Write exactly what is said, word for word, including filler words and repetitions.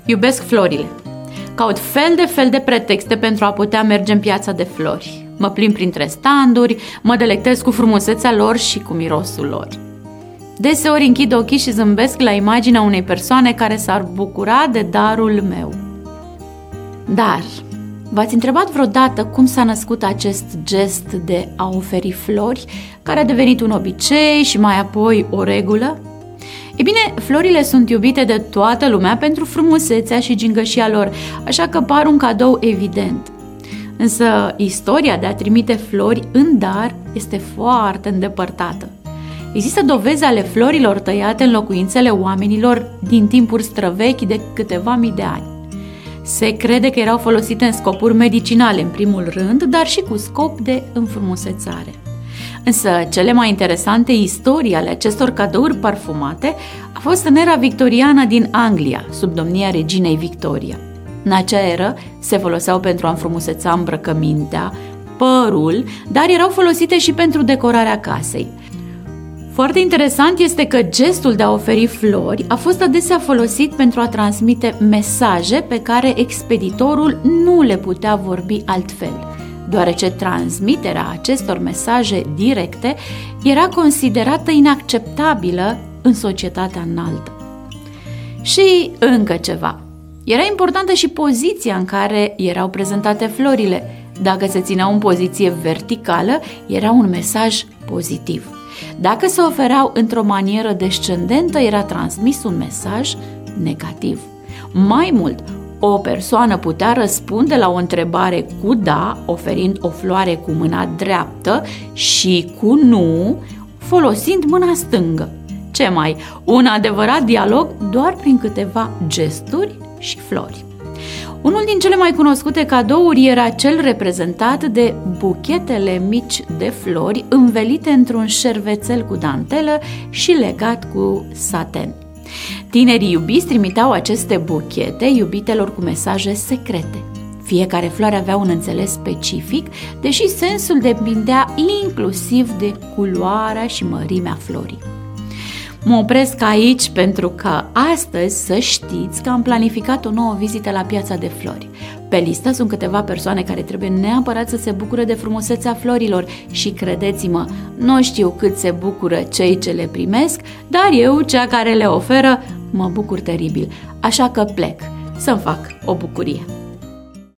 Iubesc florile. Caut fel de fel de pretexte pentru a putea merge în piața de flori. Mă plimb printre standuri, mă delectez cu frumusețea lor și cu mirosul lor. Deseori închid ochii și zâmbesc la imaginea unei persoane care s-ar bucura de darul meu. Dar, v-ați întrebat vreodată cum s-a născut acest gest de a oferi flori, care a devenit un obicei și mai apoi o regulă? E bine, florile sunt iubite de toată lumea pentru frumusețea și gingășia lor, așa că par un cadou evident. Însă, istoria de a trimite flori în dar este foarte îndepărtată. Există dovezi ale florilor tăiate în locuințele oamenilor din timpuri străvechi de câteva mii de ani. Se crede că erau folosite în scopuri medicinale în primul rând, dar și cu scop de înfrumusețare. Însă, cele mai interesante istorii ale acestor cadouri parfumate a fost în era victoriană din Anglia, sub domnia reginei Victoria. În acea eră se foloseau pentru a înfrumuseța îmbrăcămintea, părul, dar erau folosite și pentru decorarea casei. Foarte interesant este că gestul de a oferi flori a fost adesea folosit pentru a transmite mesaje pe care expeditorul nu le putea vorbi altfel, deoarece transmiterea acestor mesaje directe era considerată inacceptabilă în societatea înaltă. Și încă ceva. Era importantă și poziția în care erau prezentate florile. Dacă se țineau în poziție verticală, era un mesaj pozitiv. Dacă se ofereau într-o manieră descendentă, era transmis un mesaj negativ. Mai mult, o persoană putea răspunde la o întrebare cu da, oferind o floare cu mâna dreaptă, și cu nu, folosind mâna stângă. Ce mai? Un adevărat dialog doar prin câteva gesturi și flori. Unul din cele mai cunoscute cadouri era cel reprezentat de buchetele mici de flori învelite într-un șervețel cu dantelă și legat cu saten. Tinerii iubiți trimiteau aceste buchete iubitelor cu mesaje secrete. Fiecare floare avea un înțeles specific, deși sensul depindea inclusiv de culoarea și mărimea florii. Mă opresc aici pentru că astăzi să știți că am planificat o nouă vizită la piața de flori. Pe listă sunt câteva persoane care trebuie neapărat să se bucure de frumusețea florilor și credeți-mă, nu știu cât se bucură cei ce le primesc, dar eu, cea care le oferă, mă bucur teribil. Așa că plec să-mi fac o bucurie.